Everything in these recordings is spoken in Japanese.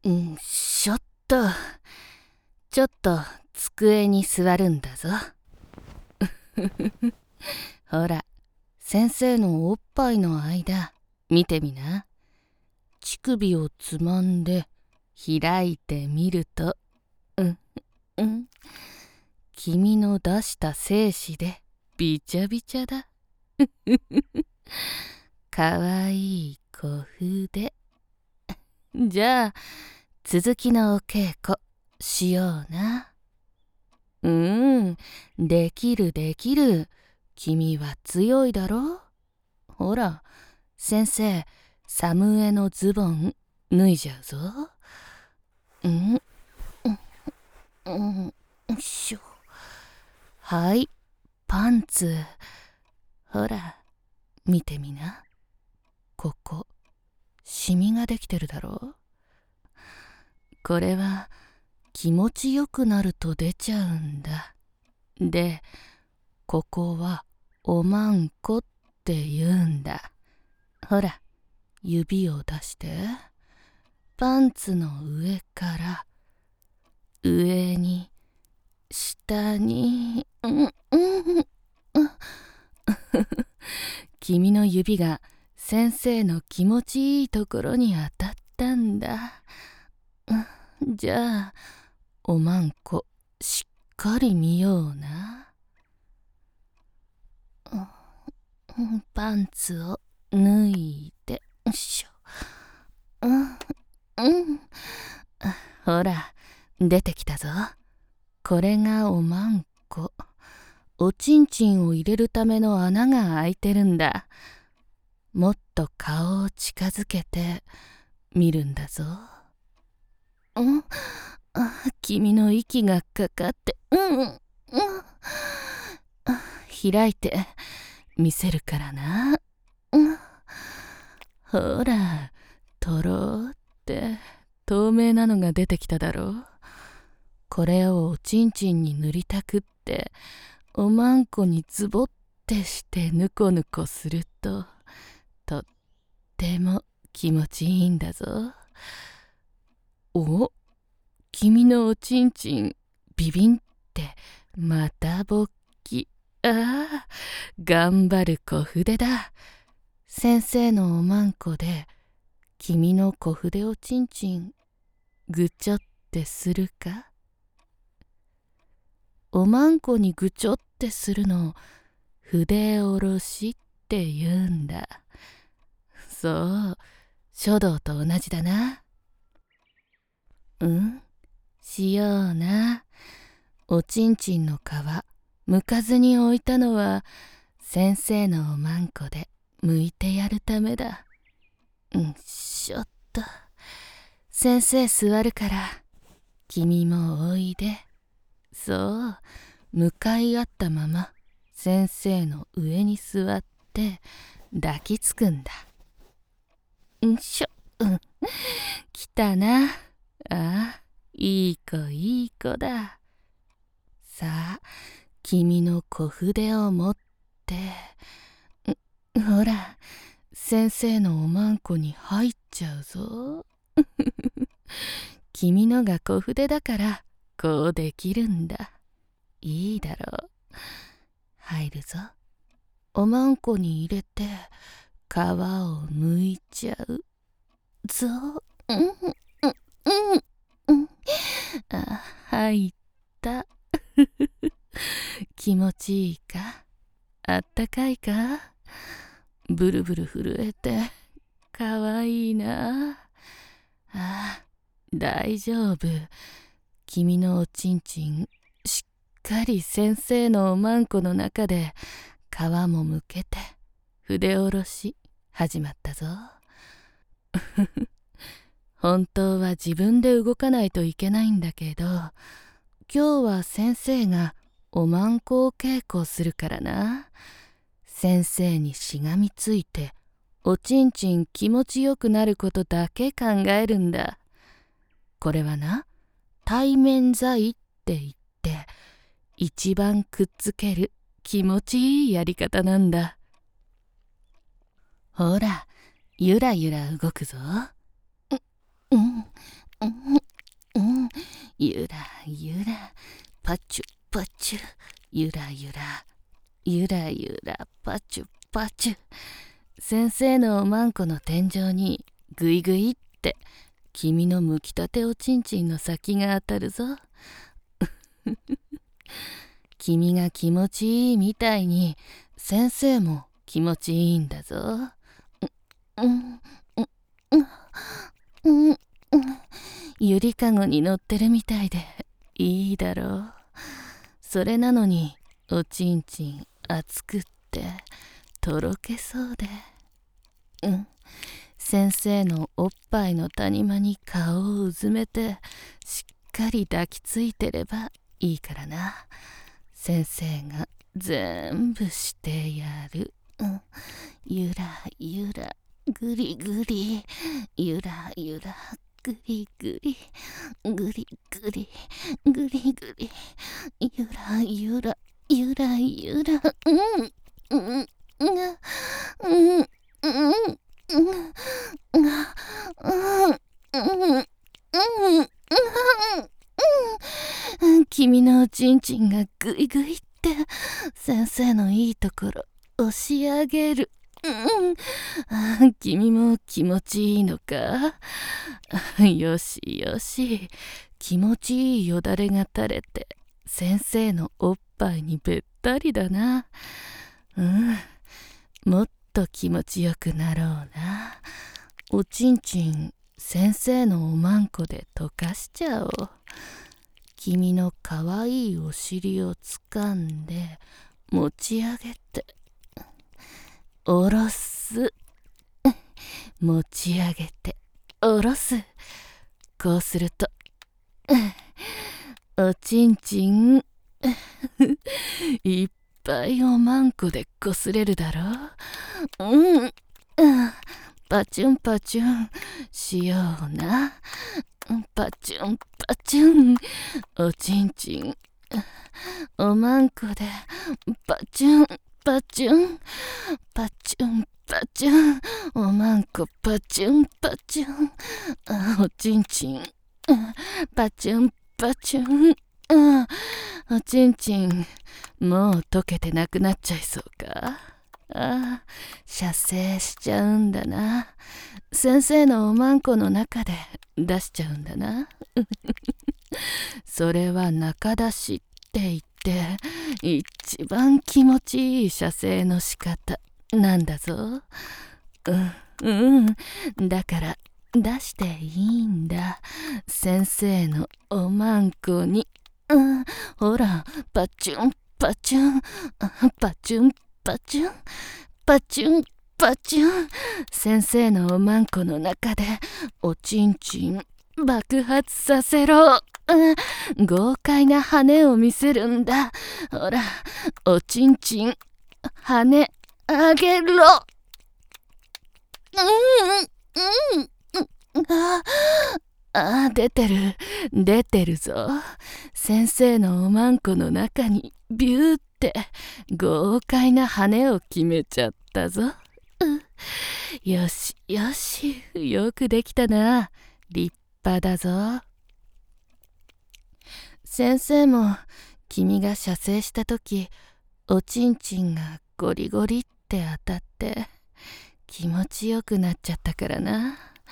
ちょっと机に座るんだぞ。ほら、先生のおっぱいの間、見てみな。乳首をつまんで、開いてみると、君の出した精子でびちゃびちゃだ。かわいい小筆。じゃあ、続きのお稽古しような。できるできる。君は強いだろ。ほら、先生、サムエのズボン脱いじゃうぞ。はい、パンツ。ほら、見てみな。ここ、シミができてるだろ。これは気持ちよくなると出ちゃうんだ。で、ここはおまんこって言うんだ。ほら、指を出して。パンツの上から上に下に。君の指が先生の気持ちいいところに当たったんだ。じゃあ、おまんこしっかり見ような。パンツを脱いで。ほら、出てきたぞ。これがおまんこ。おちんちんを入れるための穴が開いてるんだ。もっと顔を近づけて見るんだぞ。君の息がかかって、開いて見せるからな。ほら、とろーって透明なのが出てきただろう。これをおちんちんに塗りたくって、おまんこにズボってしてぬこぬこすると、とっても気持ちいいんだぞ。お、君のおちんちんビビンってまた勃起。頑張る小筆だ。先生のおまんこで君の小筆おちんちんぐちょってするか。おまんこにぐちょってするの筆おろしって言うんだ。そう、書道と同じだな。しような。おちんちんの皮むかずに置いたのは先生のおまんこで剥いてやるためだ。ちょっと先生座るから君もおいで。そう、向かい合ったまま先生の上に座って抱きつくんだ。来たな。いい子いい子だ。さあ、君の小筆を持って、ほら、先生のおまんこに入っちゃうぞ。君のが小筆だからこうできるんだ。いいだろう。入るぞ。おまんこに入れて皮をむいちゃうぞ。入った。気持ちいいか。あったかいか。ブルブル震えてかわいいな。大丈夫。君のおちんちんしっかり先生のおまんこの中で皮もむけて筆おろし始まったぞ。本当は自分で動かないといけないんだけど、今日は先生がおまんこを稽古するからな。先生にしがみついておちんちん気持ちよくなることだけ考えるんだ。これはな、対面剤って言って一番くっつける気持ちいいやり方なんだ。ほら、ゆらゆら動くぞ。 ゆらゆら、パチュパチュ、ゆらゆら、ゆらゆら、パチュパチュ。先生のおまんこの天井にぐいぐいって君のむきたておちんちんの先が当たるぞ。君が気持ちいいみたいに先生も気持ちいいんだぞ。ゆりかごに乗ってるみたいでいいだろう。それなのにおちんちん熱くってとろけそうで。先生のおっぱいの谷間に顔をうずめてしっかり抱きついてればいいからな。先生が全部してやる。ゆらゆら、ぐりぐり、ゆらゆら、ぐりぐり、ぐりぐり、ぐりぐり、ゆらゆら、ゆらゆら、君のおちんちんがぐいぐいって先生のいいところ押し上げる。君も気持ちいいのか？よしよし、気持ちいいよだれが垂れて先生のおっぱいにべったりだな。もっと気持ちよくなろうな。おちんちん先生のおまんこで溶かしちゃおう。君のかわいいお尻をつかんで持ち上げて下ろす。持ち上げて下ろす。こうするとおちんちんいっぱいおまんこでこすれるだろう。パチュンパチュンしような。パチュンパチュン、おちんちんおまんこでパチュンパチュン、パチュンパチュン、おまんこパチュンパチュン、おちんちんパチュンパチュン、おちんちんもう溶けてなくなっちゃいそうか。射精しちゃうんだな。先生のおまんこの中で出しちゃうんだな。それは中出しって言って一番気持ちいい射精の仕方なんだぞ。だから出していいんだ。先生のおまんこに。ほら、パチュンパチュン、パチュンパチュン、パチュンパチュン。先生のおまんこの中でおちんちん爆発させろ。豪快な羽を見せるんだ。ほら、おちんちん羽あげろ。出てるぞ。先生のおまんこの中にビューって豪快な羽を決めちゃったぞ。よしよし、よくできたな。立派だぞ。先生も君が射精した時おちんちんがゴリゴリって当たって気持ちよくなっちゃったからな。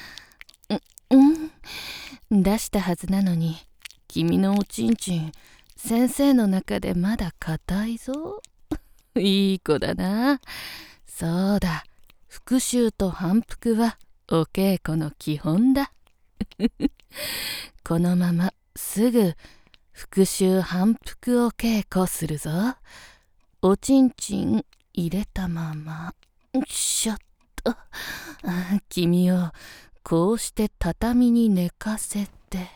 出したはずなのに君のおちんちん先生の中でまだ硬いぞ。いい子だな。そうだ、復習と反復はお稽古の基本だ。このまますぐ復習反復を稽古するぞ。おちんちん入れたまましょっと君をこうして畳に寝かせて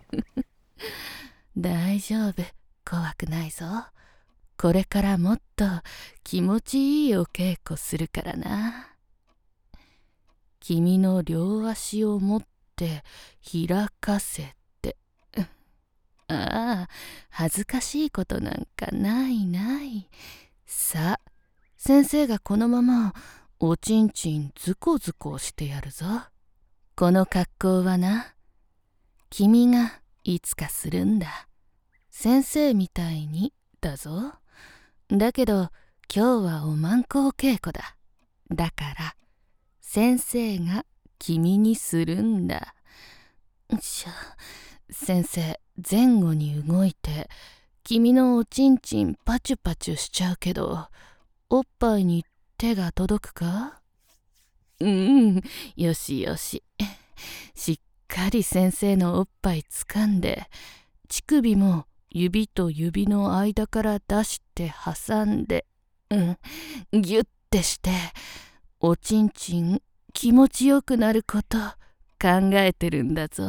大丈夫、怖くないぞ。これからもっと気持ちいいお稽古するからな。君の両足を持って開かせて恥ずかしいことなんかないない。さあ、先生がこのままおちんちんズコズコしてやるぞ。この格好はな、君がいつかするんだ。先生みたいにだぞ。だけど今日はおまんこ稽古だ。だから先生が君にするんだ。先生前後に動いて君のおちんちんパチュパチュしちゃうけど、おっぱいに手が届くか？よしよし。しっかり先生のおっぱい掴んで、乳首も指と指の間から出して挟んで、ギュッてしておちんちん気持ちよくなること考えてるんだぞ。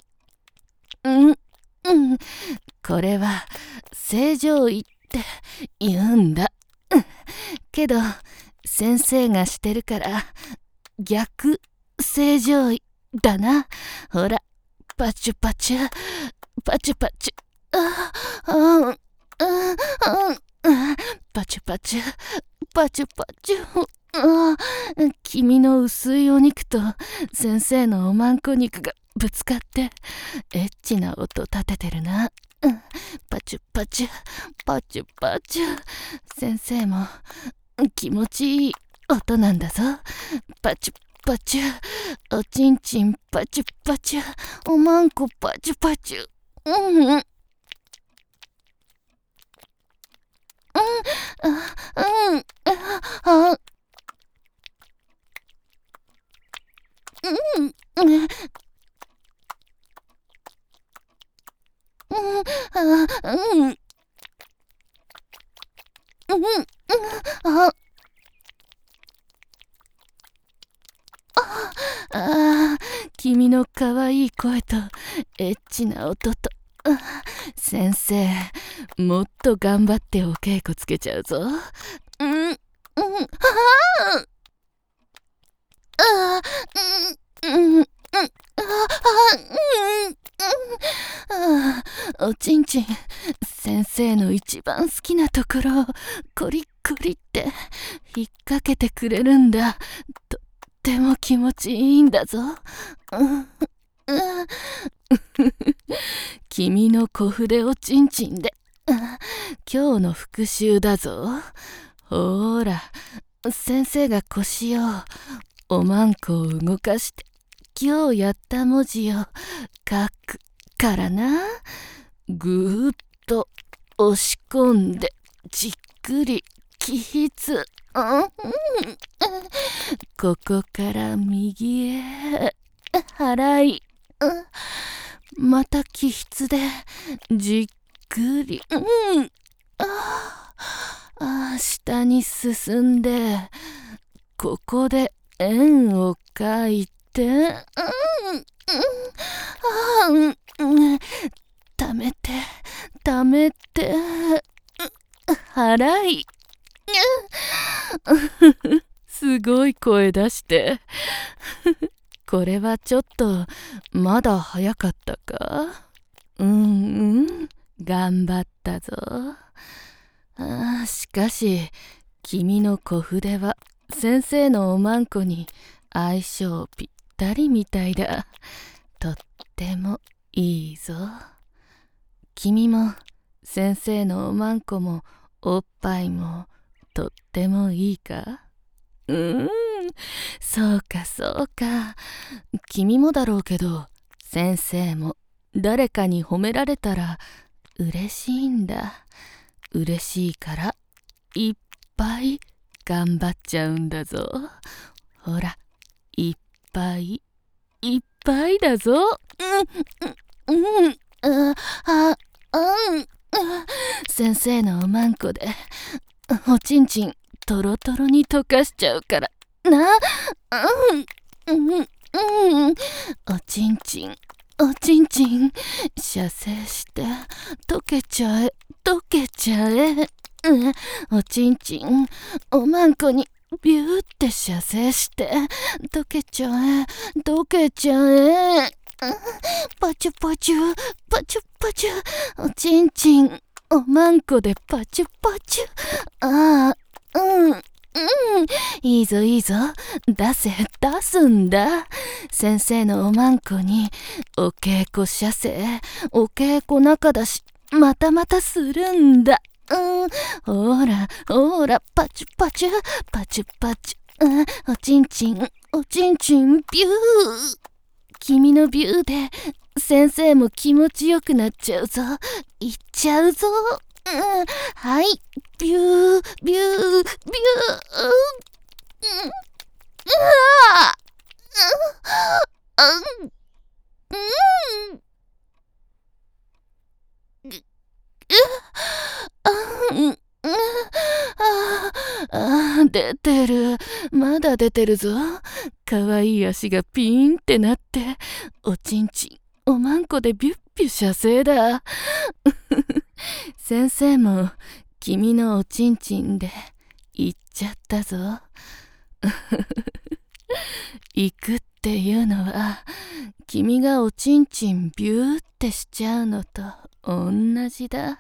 これは正常位って言うんだ。けど先生がしてるから逆正常位だな。ほら、パチュパチュパチュパチュ、パチュパチュパチュパチュ。君の薄いお肉と先生のおまんこ肉がぶつかってエッチな音立ててるな。パチュパチュパチュパチュ。先生も気持ちいい音なんだぞ。パチュパチュ、おちんちんパチュパチュ、おまんこパチュパチュ。君のかわいい声とエッチな音と、先生もっと頑張ってお稽古つけちゃうぞ。おちんちん先生の一番好きなところをコリッコリって引っ掛けてくれるんだ。とっても気持ちいいんだぞ。君の小筆おちんちんで今日の復習だぞ。ほーら、先生が腰をおまんこを動かして今日やった文字を書くからな。ぐーっと押し込んでじっくり起筆。ここから右へ払い、また起筆でじっくり、下に進んでここで円を描いて、ためてためて払い。すごい声出してこれはちょっとまだ早かったか？頑張ったぞ。しかし君の小筆は先生のおまんこに相性ぴったりみたいだ。とってもいいぞ。君も先生のおまんこもおっぱいもとってもいいか？そうかそうか。君もだろうけど先生も誰かに褒められたら嬉しいんだ。嬉しいからいっぱい頑張っちゃうんだぞ。ほら、いっぱいいっぱいだぞ。先生のおまんこでおちんちんトロトロに溶かしちゃうからな。おちんちんおちんちん射精して溶けちゃえ溶けちゃえ。おちんちんおまんこにビューって射精して溶けちゃえ溶けちゃえ。パチュパチュパチュパチュ、おちんちんおまんこでパチュパチュ。 いいぞいいぞ。出すんだ。先生のおまんこに、お稽古射精、お稽古中だし、またするんだ。ほら、パチュパチュ、パチュパチュ。おちんちん、ビュー。君のビューで、先生も気持ちよくなっちゃうぞ。いっちゃうぞ。はい、ビュー。出てる。まだ出てるぞ。かわいい足がピーンってなって、おちんちん、おまんこでビュッビュ射精だ。先生も、君のおちんちんで、行っちゃったぞ。行くっていうのは、君がおちんちんビューってしちゃうのと同じだ。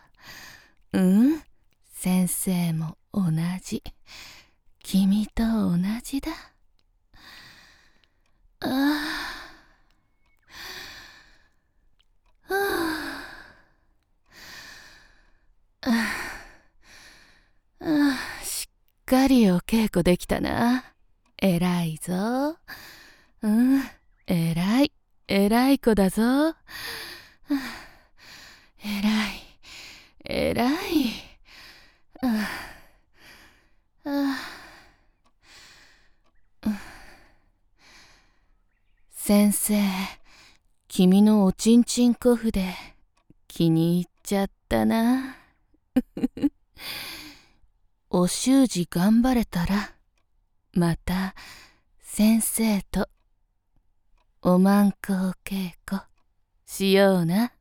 先生も同じ。君と同じだ。しっかりお稽古できたな。偉いぞ。偉い子だぞ。偉い。先生、君のおちんちんこ筆気に入っちゃったな。お習字頑張れたら、また先生とおまんこお稽古しような。